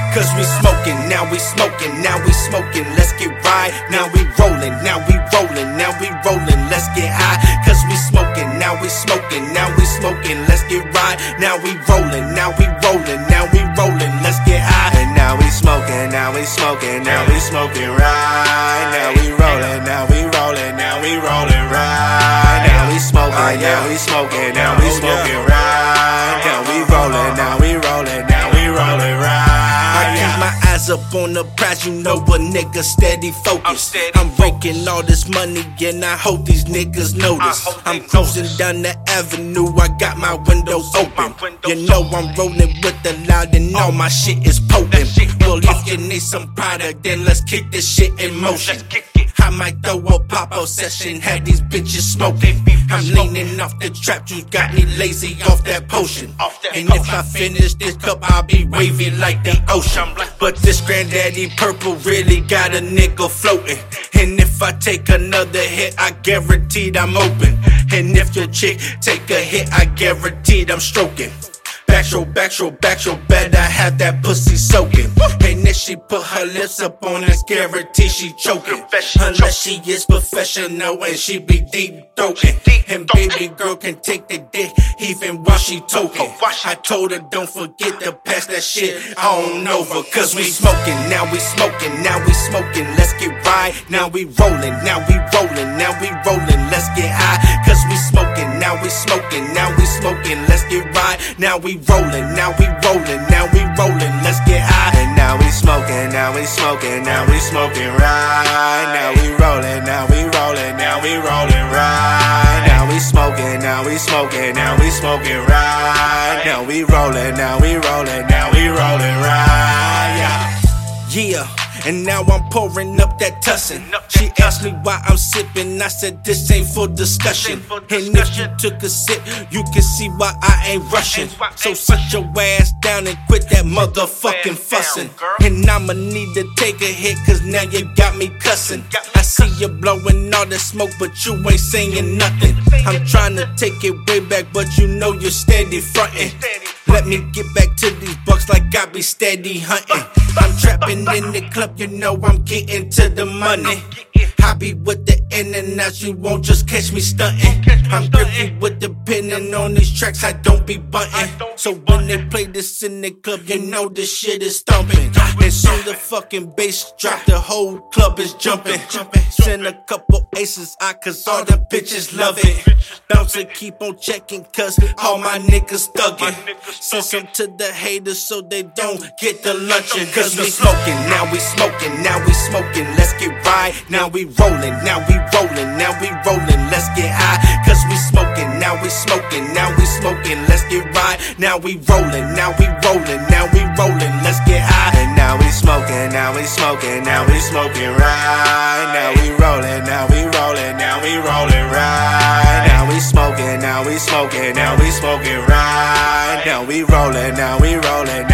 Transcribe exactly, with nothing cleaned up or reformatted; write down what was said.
Cause we smoking, now we smoking, now we smoking, let's get right. Now we rolling, now we rolling, now we rolling, let's get high. Cause we smoking, now we smoking, now we smoking, let's get right. Now we rolling, now we rolling, now we rolling, let's get high. And now we smoking, now we smoking, now we smoking right. Now we rolling, now we rolling, now we rolling right. Now we smoking, now we smoking, now we smoking right. Now we rolling, now we rolling, now we rolling right. I keep my eyes up on the prize, you know a nigga steady focused. I'm raking all this money and I hope these niggas notice. I'm cruising down the avenue, I got my windows open. You know I'm rolling with the loud and all my shit is potent. Well, if you need some product, then let's kick this shit in motion. I might throw a pop-up session, had these bitches smoking. I'm leaning off the trap juice, got me lazy off that potion. And if I finish this cup, I'll be wavy like the ocean. But this granddaddy purple really got a nigga floating. And if I take another hit, I guaranteed I'm open. And if your chick take a hit, I guaranteed I'm stroking. Backstroke, backstroke, backstroke, better have that pussy soaking. And if she put her lips up on it, guarantee she choking. Unless she is professional and she be deep throating. And baby girl can take the dick even while she toking. I told her don't forget to pass that shit on over. Cause we smoking, now we smoking, now we smoking, let's get right. Now we rolling, now we rolling, now we rolling, let's get high. Cause we smoking, now we smoking, now we smoking, let's get right. Now we rolling, now we rolling, now we rolling, let's get high. And now we smoking, now we smoking, now we smoking right. Now we rolling, now we rolling, now we rolling right. Now we smoking, now we smoking, now we smoking right. Now we rolling, now we rolling, now we rolling right. Yeah. Yeah, and now I'm pouring up that tussin'. She asked me why I'm sipping, I said this ain't for discussion. And if you took a sip, you can see why I ain't rushing. So sit your ass down and quit that motherfucking fussin'. And I'ma need to take a hit, cause now you got me cussin'. I see you blowing all the smoke, but you ain't saying nothing. I'm trying to take it way back, but you know you're steady frontin'. Let me get back to these bucks like I be steady hunting. I'm trapping in the club, you know I'm getting to the money. I be with the in and outs, you won't just catch me stunting. I'm grippy with the pen and on these tracks I don't be bunting. So when they play this in the club, you know this shit is thumping. And soon the fucking bass drop, the whole club is jumping. Send a couple aces out, cause all the bitches love it. Bouncer keep on checking, cause all my niggas thuggin'. Send some to the haters so they don't get the luncheon. Cause we smoking, now we smoking, now we smoking, let's get right. Now we rolling, now we rolling, now we rolling, let's get high. Cause we smoking, now we smoking, now we smoking, let's get right. Now we rolling, now we rolling, now we rolling, let's get high. And now we smoking, now we smoking, now we smoking right. Now we rolling, now we rolling, now we rolling right. Now we smoking, now we smoking, now we smoking right. Now we rolling, now we rolling,